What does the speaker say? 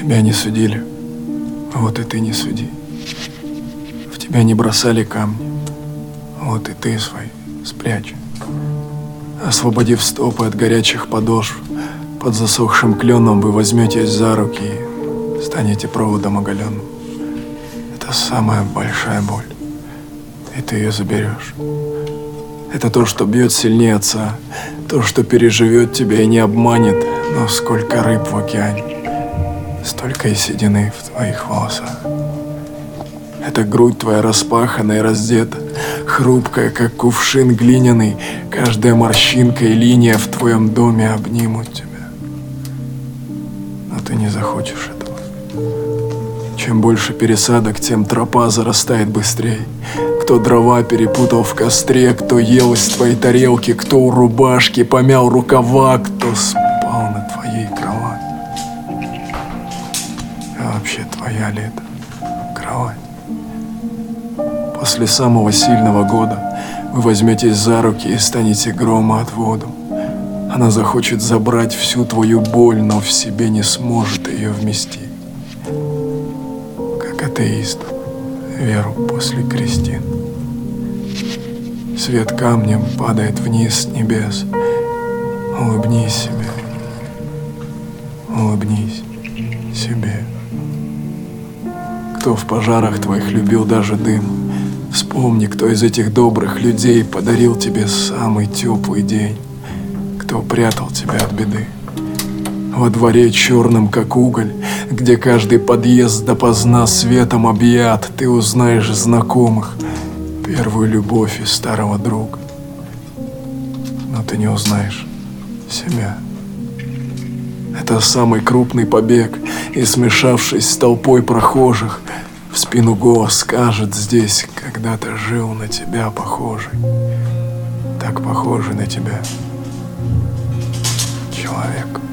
Тебя не судили, вот и ты не суди. В тебя не бросали камни, вот и ты свои спрячь. Освободив стопы от горячих подошв, под засохшим кленом вы возьметесь за руки и станете проводом оголенным. Это самая большая боль, и ты ее заберешь. Это то, что бьет сильнее отца, то, что переживет тебя и не обманет, но сколько рыб в океане, столько и седины в твоих волосах. Это грудь твоя распахана и раздета, хрупкая, как кувшин глиняный, каждая морщинка и линия в твоем доме обнимут тебя. Но ты не захочешь этого. Чем больше пересадок, тем тропа зарастает быстрее. Кто дрова перепутал в костре, кто ел из твоей тарелки, кто у рубашки помял рукава, кто спал на твоей кровати. А вообще твоя ли это кровать? После самого сильного года вы возьметесь за руки и станете громоотводом. Она захочет забрать всю твою боль, но в себе не сможет ее вместить. Как атеист, веру после крестин. Свет камнем падает вниз с небес. Улыбнись себе. Улыбнись себе. Кто в пожарах твоих любил даже дым, вспомни, кто из этих добрых людей подарил тебе самый теплый день, кто прятал тебя от беды. Во дворе черным, как уголь, где каждый подъезд допоздна светом объят, ты узнаешь знакомых, первую любовь и старого друга. Но ты не узнаешь себя. Это самый крупный побег, и, смешавшись с толпой прохожих, в спину голос скажет: здесь когда-то жил на тебя похожий, так похожий на тебя человек.